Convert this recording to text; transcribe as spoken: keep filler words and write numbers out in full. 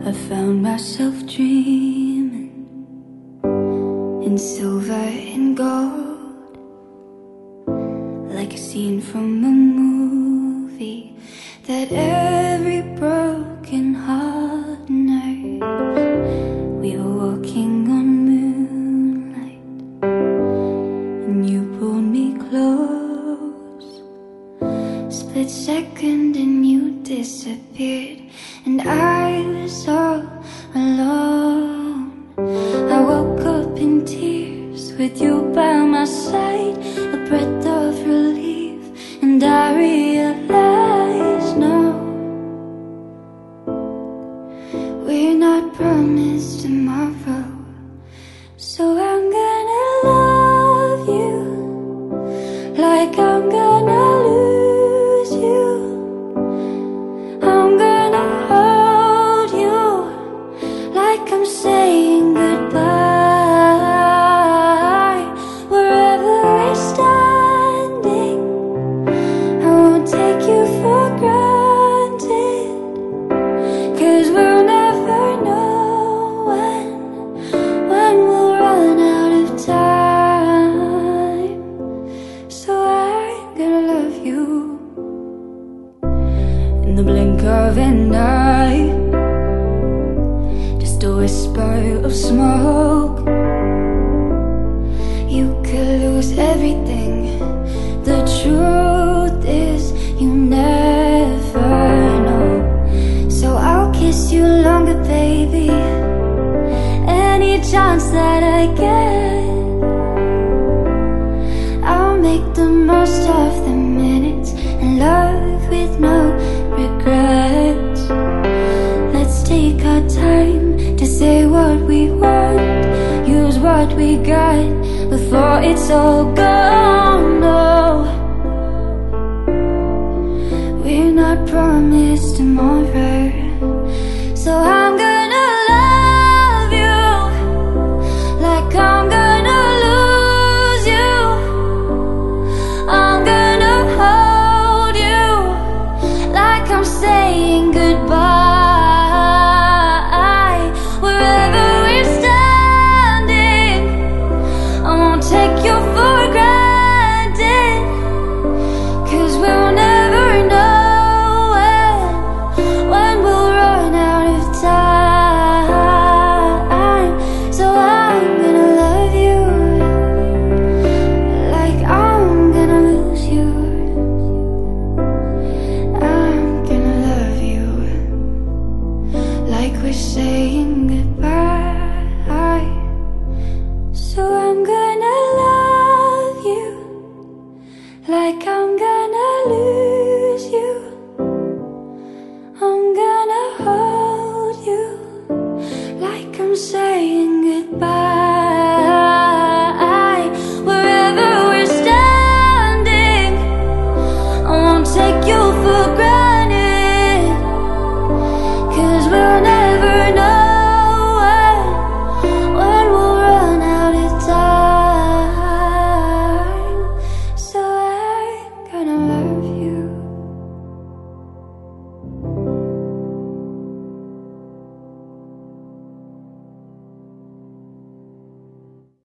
I found myself dreaming in silver and gold, like a scene from a movie that every broken heart knows. We were walking on moonlight and you pulled me close. Split second and you disappeared, and I was all alone. I woke up in tears with you by my side, a breath of relief, and I realized no, we're not promised tomorrow. So I'm gonna love you like I'm gonna lose you. I'm gonna hold you like I'm saying goodbye. Wherever we're standing, I won't take you for granted, 'cause we'll never know when, when we'll run out of time. So I'm gonna love you in the blink of an eye, just a whisper of smoke. You could lose everything. The truth is you never know. So I'll kiss you longer, baby, any chance that I get. I'll make the most of the minutes and love with no regrets. Let's take our time to say what we want, use what we got before it's all gone. No, we're not promised tomorrow. So I'm gonna love you like I'm gonna lose you. I'm gonna hold you like I'm saying goodbye. Wherever we're standing, I won't take you for granted, 'cause we'll never know when, when we'll run out of time. So I'm gonna love you like I'm gonna lose you. I'm gonna love you like we're saying goodbye. So I'm gonna love you like I'm gonna